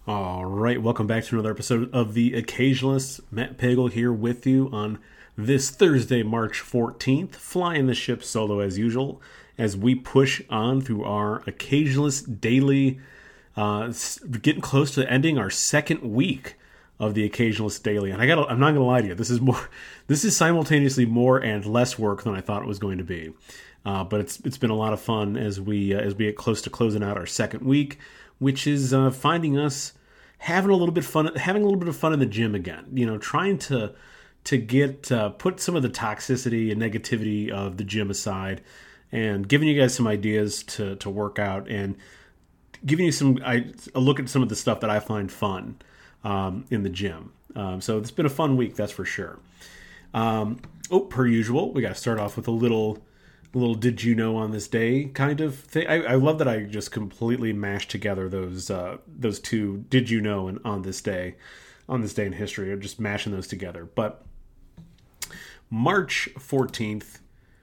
All right, welcome back to another episode of The Occasionalists. Matt Pagel here with you on this Thursday, March 14th, flying the ship solo as usual as we push on through our Occasionalist Daily, getting close to ending our second week of The Occasionalist Daily. And I'm not going to lie to you, this is simultaneously more and less work than I thought it was going to be. But it's been a lot of fun as we get close to closing out our second week, which is finding us having a little bit of fun in the gym again. You know, trying to get put some of the toxicity and negativity of the gym aside, and giving you guys some ideas to work out, and giving you a look at some of the stuff that I find fun in the gym. So it's been a fun week, that's for sure. Per usual, we got to start off with a little did you know on this day kind of thing. I love that I just completely mashed together those two did you know and on this day in history. I'm just mashing those together. But March 14th,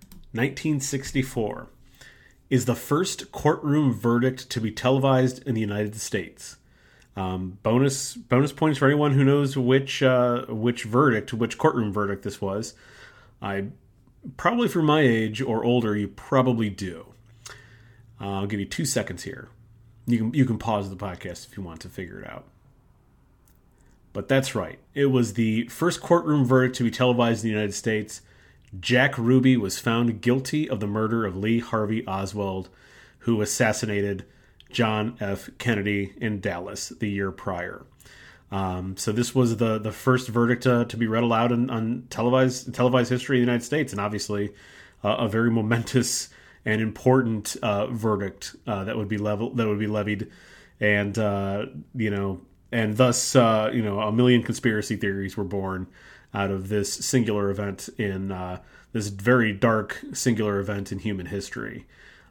1964 is the first courtroom verdict to be televised in the United States. Bonus points for anyone who knows which courtroom verdict this was. Probably for my age or older, you probably do. I'll give you 2 seconds here. You can pause the podcast if you want to figure it out. But that's right. It was the first courtroom verdict to be televised in the United States. Jack Ruby was found guilty of the murder of Lee Harvey Oswald, who assassinated John F. Kennedy in Dallas the year prior. So this was the first verdict to be read aloud on televised history of the United States, and obviously a very momentous and important verdict that would be levied, and and thus a million conspiracy theories were born out of this singular event in this very dark singular event in human history.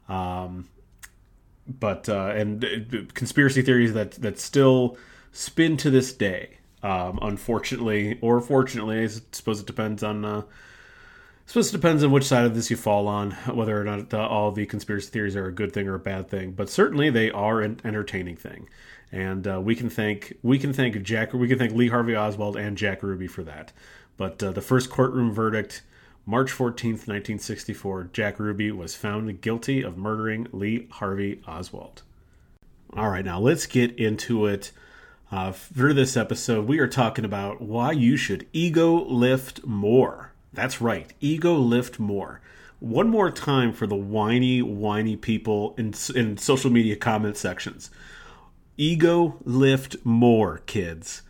But conspiracy theories that still spin to this day, unfortunately or fortunately. I suppose it depends on which side of this you fall on, whether or not all the conspiracy theories are a good thing or a bad thing. But certainly they are an entertaining thing, and we can thank Lee Harvey Oswald and Jack Ruby for that. But the first courtroom verdict, March 14th, 1964, Jack Ruby was found guilty of murdering Lee Harvey Oswald. All right, now let's get into it. For this episode, we are talking about why you should ego lift more. That's right, ego lift more. One more time for the whiny people in social media comment sections. Ego lift more, kids.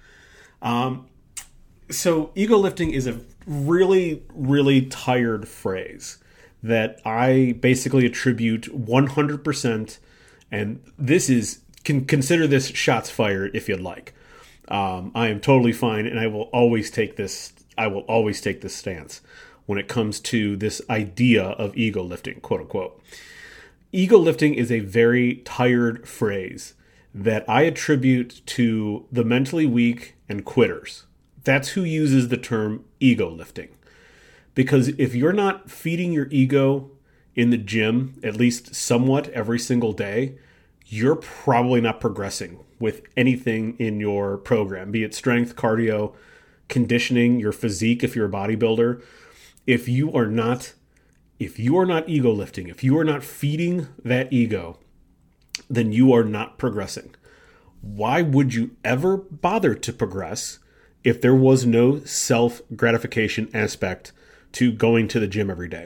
So ego lifting is a really, really tired phrase that I basically attribute 100%, and can consider this shots fired if you'd like. I am totally fine, and I will always take this stance when it comes to this idea of ego lifting, quote unquote. Ego lifting is a very tired phrase that I attribute to the mentally weak and quitters. That's who uses the term ego lifting. Because if you're not feeding your ego in the gym at least somewhat every single day, you're probably not progressing with anything in your program, be it strength, cardio, conditioning, your physique if you're a bodybuilder. If you are not ego lifting, if you are not feeding that ego, then you are not progressing. Why would you ever bother to progress if there was no self-gratification aspect to going to the gym every day?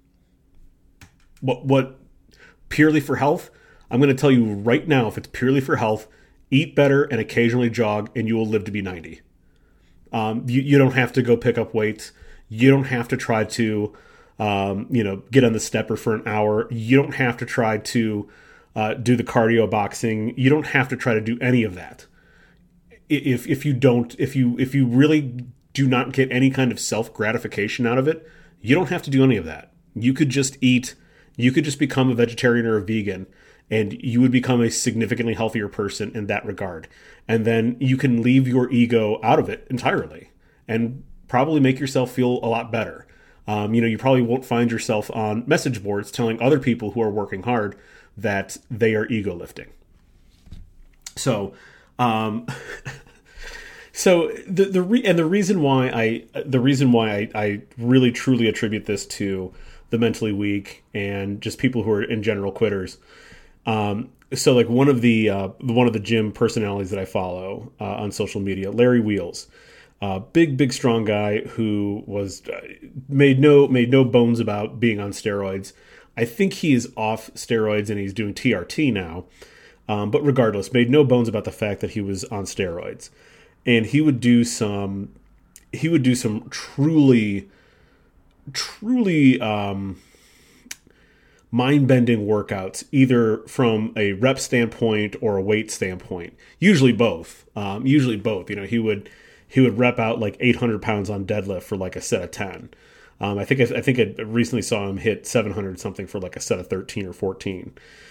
What purely for health? I'm going to tell you right now, if it's purely for health, eat better and occasionally jog, and you will live to be 90. You don't have to go pick up weights. You don't have to try to, get on the stepper for an hour. You don't have to try to do the cardio boxing. You don't have to try to do any of that. If you really do not get any kind of self-gratification out of it, you don't have to do any of that. You could just eat. You could just become a vegetarian or a vegan, and you would become a significantly healthier person in that regard. And then you can leave your ego out of it entirely and probably make yourself feel a lot better. You probably won't find yourself on message boards telling other people who are working hard that they are ego lifting. So Um, so the reason why I really truly attribute this to the mentally weak and just people who are in general quitters. So like one of the gym personalities that I follow on social media, Larry Wheels, big strong guy who was made no bones about being on steroids. I think he is off steroids and he's doing TRT now. But regardless, made no bones about the fact that he was on steroids, and he would do some truly mind-bending workouts, either from a rep standpoint or a weight standpoint. Usually both. You know, he would rep out like 800 pounds on deadlift for like a set of 10. I think I recently saw him hit 700 something for like a set of 13 or 14.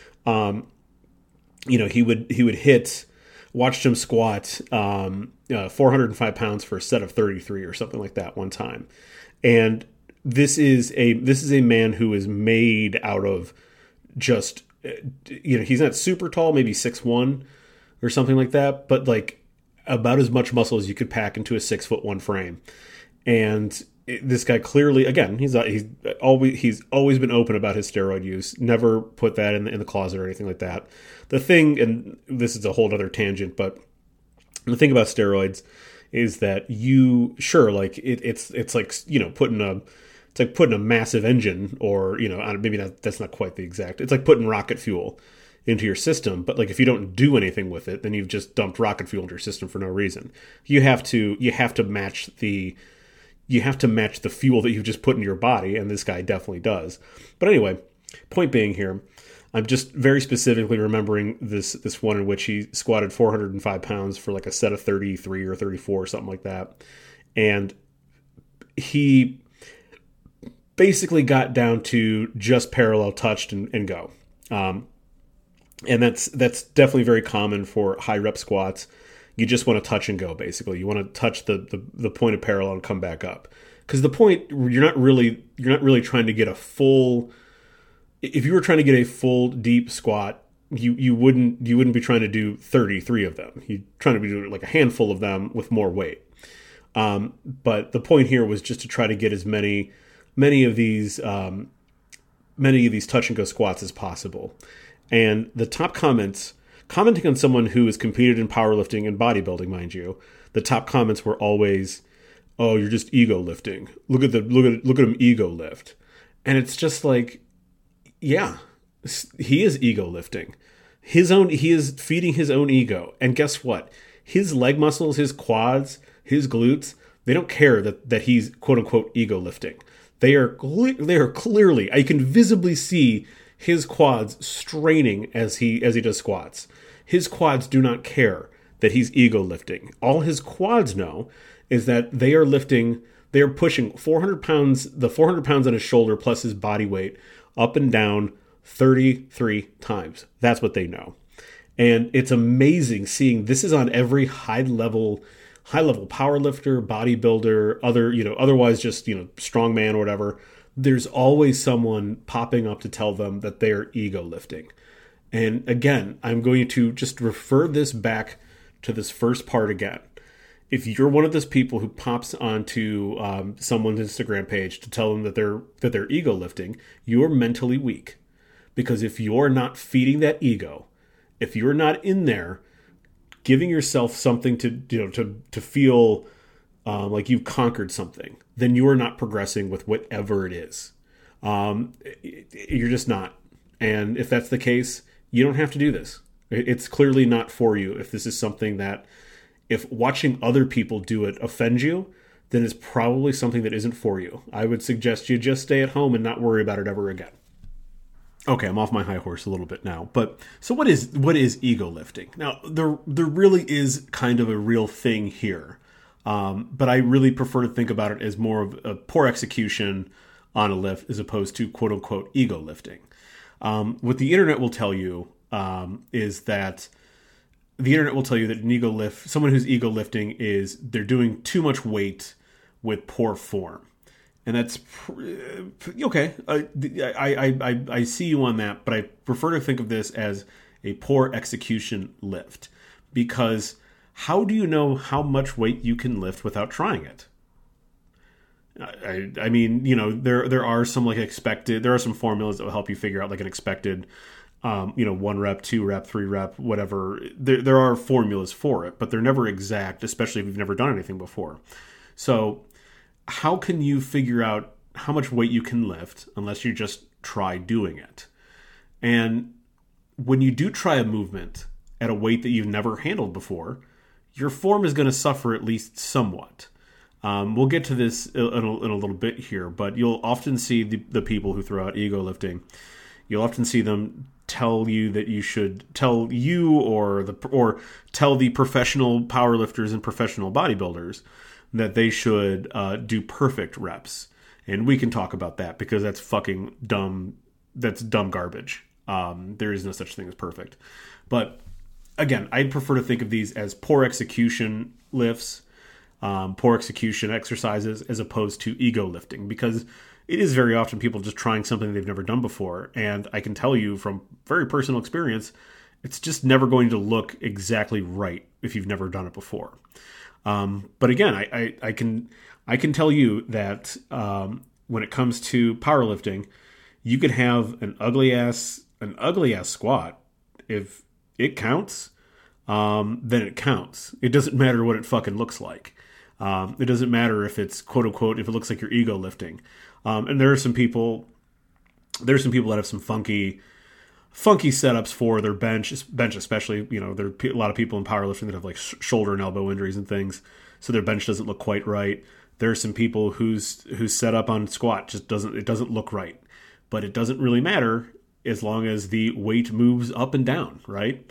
You know, he would hit. Watched him squat 405 pounds for a set of 33 or something like that one time, and this is a man who is made out of just, you know, he's not super tall, maybe 6'1" or something like that, but like about as much muscle as you could pack into a 6'1" frame. And this guy clearly, again, he's always been open about his steroid use, never put that in the closet or anything like that. The thing, and this is a whole other tangent, but the thing about steroids is that it's like, you know, putting a massive engine, or, you know, maybe that's not quite the exact. It's like putting rocket fuel into your system, but like if you don't do anything with it, then you've just dumped rocket fuel into your system for no reason. You have to match the fuel that you've just put into your body, and this guy definitely does. But anyway, point being here, I'm just very specifically remembering this one in which he squatted 405 pounds for like a set of 33 or 34 or something like that. And he basically got down to just parallel touched and go. And that's definitely very common for high rep squats. You just want to touch and go, basically. You want to touch the point of parallel and come back up. Because the point, you're not really trying to get a full. If you were trying to get a full deep squat, you wouldn't be trying to do 33 of them. You're trying to be doing like a handful of them with more weight. But the point here was just to try to get as many of these touch and go squats as possible. And the top commenting on someone who has competed in powerlifting and bodybuilding, mind you, the top comments were always, "Oh, you're just ego lifting. Look at him ego lift." And it's just like, yeah, he is ego lifting. He is feeding his own ego. And guess what? His leg muscles, his quads, his glutes, they don't care that he's quote unquote ego lifting. They are clearly, I can visibly see his quads straining as he does squats. His quads do not care that he's ego lifting. All his quads know is that they are pushing 400 pounds, the 400 pounds on his shoulder plus his body weight up and down 33 times. That's what they know. And it's amazing seeing this is on every high level power lifter, bodybuilder, otherwise just, strongman or whatever. There's always someone popping up to tell them that they are ego lifting. And again, I'm going to just refer this back to this first part again. If you're one of those people who pops onto someone's Instagram page to tell them that they're ego lifting, you're mentally weak. Because if you're not feeding that ego, if you're not in there giving yourself something to feel like you've conquered something, then you are not progressing with whatever it is. You're just not. And if that's the case, you don't have to do this. It's clearly not for you. If this is something that, if watching other people do it offends you, then it's probably something that isn't for you. I would suggest you just stay at home and not worry about it ever again. Okay, I'm off my high horse a little bit now. But so what is ego lifting? Now, there really is kind of a real thing here. But I really prefer to think about it as more of a poor execution on a lift as opposed to quote unquote ego lifting. What the internet will tell you is that an ego lift, someone who's ego lifting is they're doing too much weight with poor form. And that's okay. I see you on that, but I prefer to think of this as a poor execution lift. because how do you know how much weight you can lift without trying it? I mean, there are some there are some formulas that will help you figure out like an expected, 1 rep, 2 rep, 3 rep, whatever. There are formulas for it, but they're never exact, especially if you've never done anything before. So how can you figure out how much weight you can lift unless you just try doing it? And when you do try a movement at a weight that you've never handled before, your form is going to suffer at least somewhat. We'll get to this in a little bit here, but you'll often see the people who throw out ego lifting. You'll often see them tell you that you should tell you or tell the professional powerlifters and professional bodybuilders that they should do perfect reps. And we can talk about that because that's fucking dumb. That's dumb garbage. There is no such thing as perfect. But again, I'd prefer to think of these as poor execution lifts, poor execution exercises, as opposed to ego lifting, because it is very often people just trying something they've never done before. And I can tell you from very personal experience, it's just never going to look exactly right if you've never done it before. But again, I can tell you that when it comes to powerlifting, you could have an ugly ass squat. If it counts, then it counts. It doesn't matter what it fucking looks like. It doesn't matter if it's quote unquote if it looks like you're ego lifting. And there are some people that have some funky setups for their bench especially. There are a lot of people in powerlifting that have like shoulder and elbow injuries and things, so their bench doesn't look quite right. There are some people whose setup on squat just doesn't look right, but it doesn't really matter as long as the weight moves up and down, right?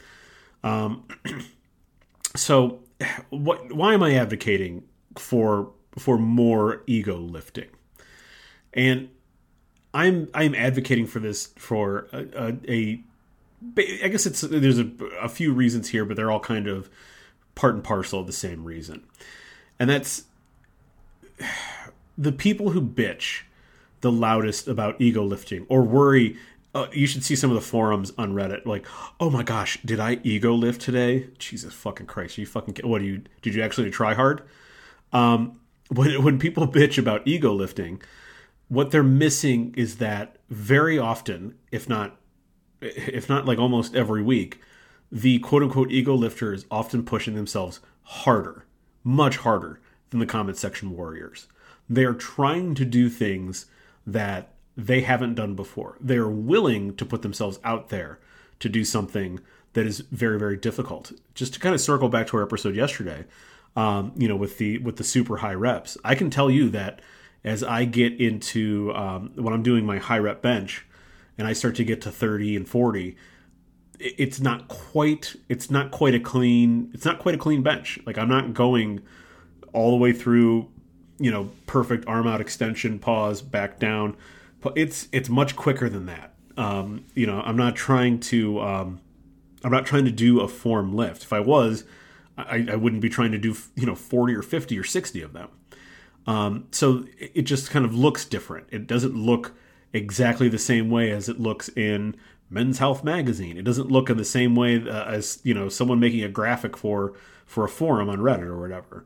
So why am I advocating for more ego lifting? And I'm advocating for this for I guess there's a few reasons here, but they're all kind of part and parcel of the same reason. And that's the people who bitch the loudest about ego lifting or worry. You should see some of the forums on Reddit, like, oh my gosh, did I ego lift today? Jesus fucking Christ, did you actually try hard? When people bitch about ego lifting, what they're missing is that very often, if not like almost every week, the quote unquote ego lifter is often pushing themselves harder, much harder than the comment section warriors. They are trying to do things that they haven't done before. They are willing to put themselves out there to do something that is very, very difficult. Just to kind of circle back to our episode yesterday, with the super high reps, I can tell you that as I get into when I'm doing my high rep bench and I start to get to 30 and 40, it's not quite a clean bench. Like I'm not going all the way through, perfect arm out extension, pause, back down. It's much quicker than that. I'm not trying to do a form lift. If I was, I wouldn't be trying to do 40 or 50 or 60 of them. So it just kind of looks different. It doesn't look exactly the same way as it looks in Men's Health magazine. It doesn't look in the same way as someone making a graphic for a forum on Reddit or whatever.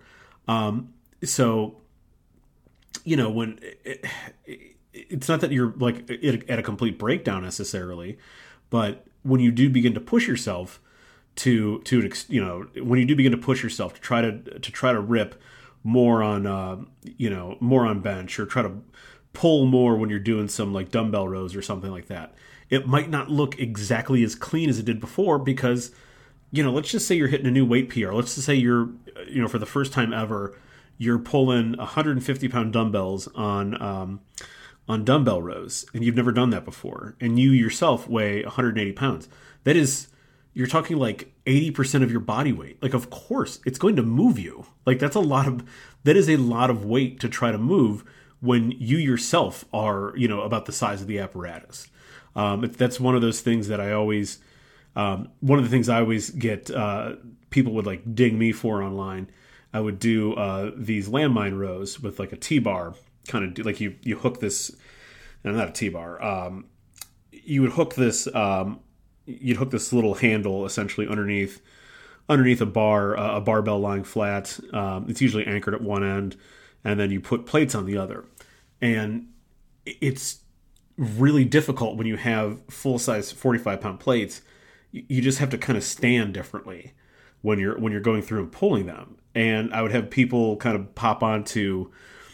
When it's not that you're like at a complete breakdown necessarily, but when you do begin to push yourself when you do begin to push yourself to try to rip more on more on bench or try to pull more when you're doing some like dumbbell rows or something like that, it might not look exactly as clean as it did before because let's just say you're hitting a new weight PR. Let's just say you're for the first time ever you're pulling 150-pound dumbbells on dumbbell rows, and you've never done that before, and you yourself weigh 180 pounds. That is, you're talking like 80% of your body weight. Like, of course, it's going to move you. Like, that is a lot of weight to try to move when you yourself are, about the size of the apparatus. That's one of those things that I always, one of the things I always get, people would like ding me for online. I would do these landmine rows with like a T-bar, kind of like you hook this, no, not a T-bar. You'd hook this little handle essentially underneath underneath a bar, a barbell lying flat. It's usually anchored at one end, and then you put plates on the other. And it's really difficult when you have full-size 45-pound plates. You just have to kind of stand differently when you're going through and pulling them. And I would have people kind of pop onto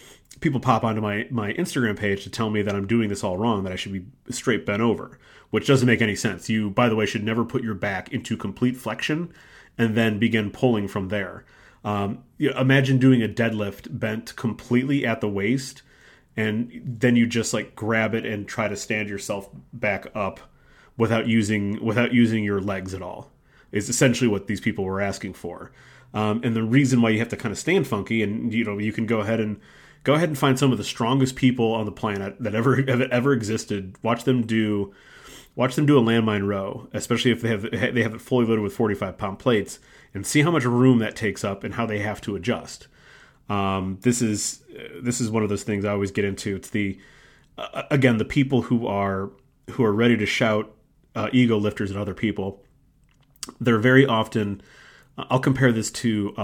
my Instagram page to tell me that I'm doing this all wrong, that I should be straight bent over, which doesn't make any sense. You, by the way, should never put your back into complete flexion and then begin pulling from there. Imagine doing a deadlift bent completely at the waist, and then you just like grab it and try to stand yourself back up without using your legs at all. Is essentially what these people were asking for. And the reason why you have to kind of stand funky, and you can go ahead and find some of the strongest people on the planet that ever existed. Watch them do a landmine row, especially if they have it fully loaded with 45-pound plates, and see how much room that takes up and how they have to adjust. This is one of those things I always get into. It's the people who are ready to shout ego lifters at other people. They're very often. I'll compare this to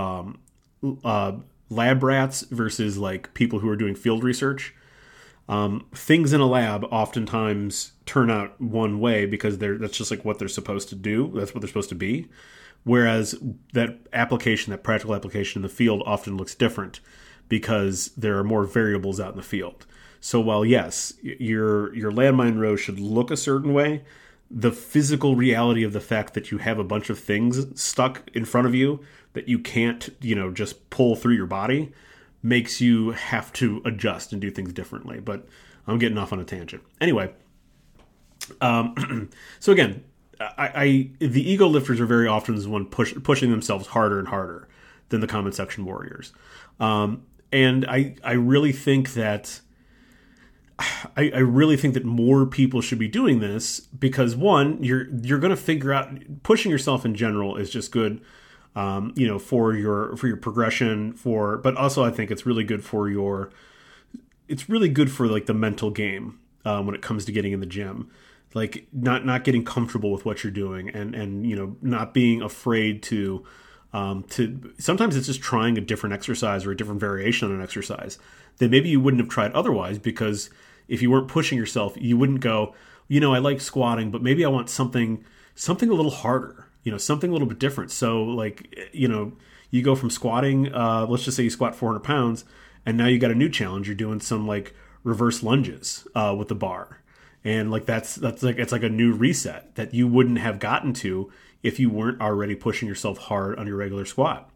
lab rats versus like people who are doing field research. Things in a lab oftentimes turn out one way because that's just like what they're supposed to do. That's what they're supposed to be. Whereas that practical application in the field often looks different because there are more variables out in the field. So while yes, your landmine row should look a certain way, the physical reality of the fact that you have a bunch of things stuck in front of you that you can't, just pull through your body makes you have to adjust and do things differently. But I'm getting off on a tangent. Anyway, so again, the ego lifters are very often the one pushing themselves harder and harder than the comment section warriors. And I really think that more people should be doing this because one, you're going to figure out pushing yourself in general is just good, for your progression but also I think it's really good for like the mental game, when it comes to getting in the gym, like not getting comfortable with what you're doing and not being afraid to sometimes it's just trying a different exercise or a different variation on an exercise that maybe you wouldn't have tried otherwise, because if you weren't pushing yourself, you wouldn't go, I like squatting, but maybe I want something a little harder, something a little bit different. So like, you go from squatting, let's just say you squat 400 pounds and now you got a new challenge. You're doing some like reverse lunges, with the bar. And like, that's like, it's like a new reset that you wouldn't have gotten to if you weren't already pushing yourself hard on your regular squat.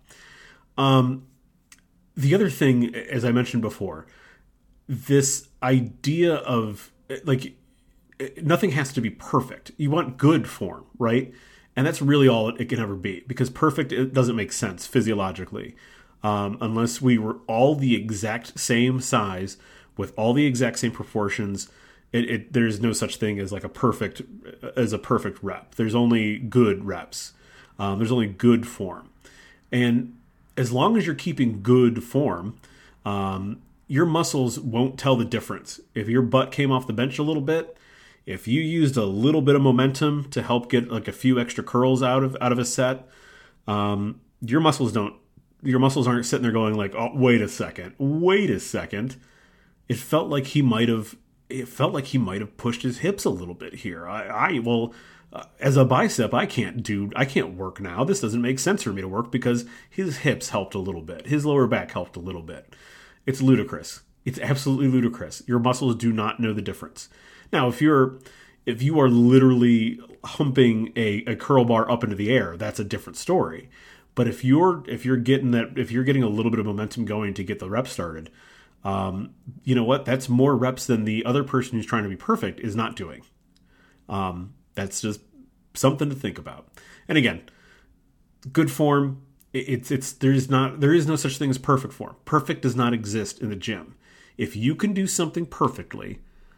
The other thing, as I mentioned before, this idea of like nothing has to be perfect. You want good form, right? And that's really all it can ever be, because perfect, it doesn't make sense physiologically, unless we were all the exact same size with all the exact same proportions. There's no such thing as like a perfect rep. There's only good reps. There's only good form, and as long as you're keeping good form, your muscles won't tell the difference. If your butt came off the bench a little bit, if you used a little bit of momentum to help get like a few extra curls out of a set, your muscles aren't sitting there going like, oh, wait a second. It felt like he might have pushed his hips a little bit here. As a bicep, I can't work now. This doesn't make sense for me to work because his hips helped a little bit. His lower back helped a little bit. It's ludicrous. It's absolutely ludicrous. Your muscles do not know the difference. Now, if you are literally humping a curl bar up into the air, that's a different story. But if you're getting a little bit of momentum going to get the rep started, you know what? That's more reps than the other person who's trying to be perfect is not doing. That's just something to think about. And again, good form. There is no such thing as perfect form. Perfect does not exist in the gym. If you can do something perfectly,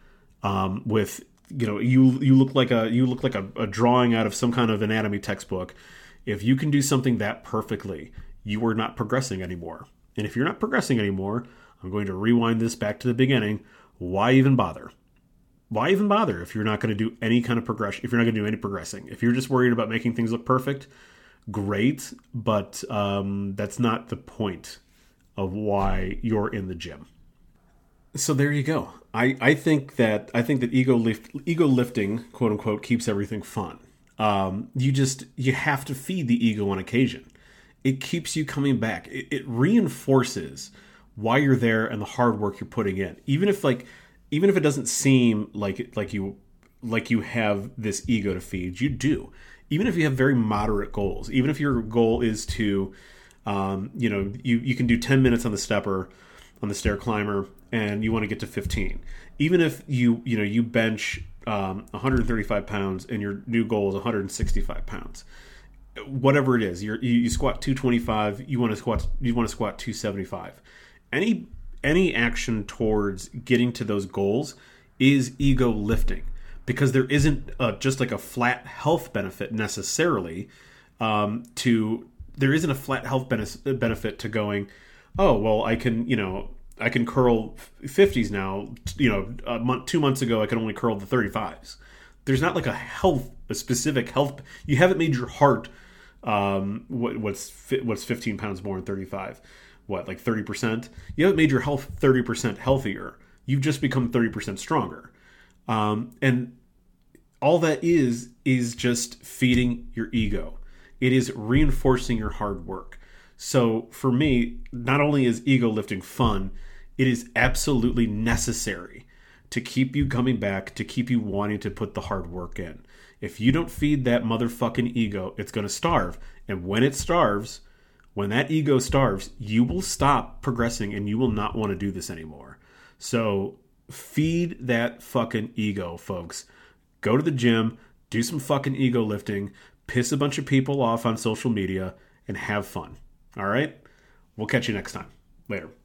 you look like a drawing out of some kind of anatomy textbook. If you can do something that perfectly, you are not progressing anymore. And if you're not progressing anymore, I'm going to rewind this back to the beginning. Why even bother? Why even bother if you're not going to do any kind of progression? If you're not going to do any progressing, if you're just worried about making things look perfect, great, but that's not the point of why you're in the gym. So there you go. I think that ego lifting, quote unquote, keeps everything fun. You have to feed the ego on occasion. It keeps you coming back. It reinforces why you're there and the hard work you're putting in. Even if it doesn't seem like you have this ego to feed, you do. Even if you have very moderate goals, even if your goal is to, you can do 10 minutes on the stair climber, and you want to get to 15. Even if you bench 135 pounds and your new goal is 165 pounds, whatever it is, you squat 225, you want to squat 275. Any action towards getting to those goals is ego lifting, because there isn't just like a flat health benefit necessarily there isn't a flat health benefit to going, oh, well, I can curl 50s now. 2 months ago, I could only curl the 35s. There's not like a specific health. You haven't made your heart, what's 15 pounds more than 35? What, like 30%? You haven't made your health 30% healthier. You've just become 30% stronger. And all that is just feeding your ego. It is reinforcing your hard work. So for me, not only is ego lifting fun, it is absolutely necessary to keep you coming back, to keep you wanting to put the hard work in. If you don't feed that motherfucking ego, it's going to starve. And when that ego starves, you will stop progressing and you will not want to do this anymore. So feed that fucking ego, folks. Go to the gym, do some fucking ego lifting, piss a bunch of people off on social media, and have fun. All right? We'll catch you next time. Later.